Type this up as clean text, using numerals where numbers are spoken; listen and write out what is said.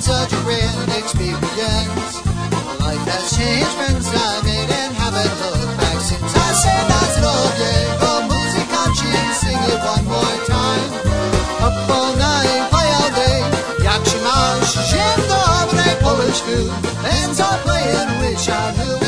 such a grand experience. Life has changed, friends I made, and haven't looked back since. I say that's it all, Diego, musicanci, sing it one more time. Up all night, play all day, jak się masz, dzień dobry, Polish food, bands are playing, wish I knew.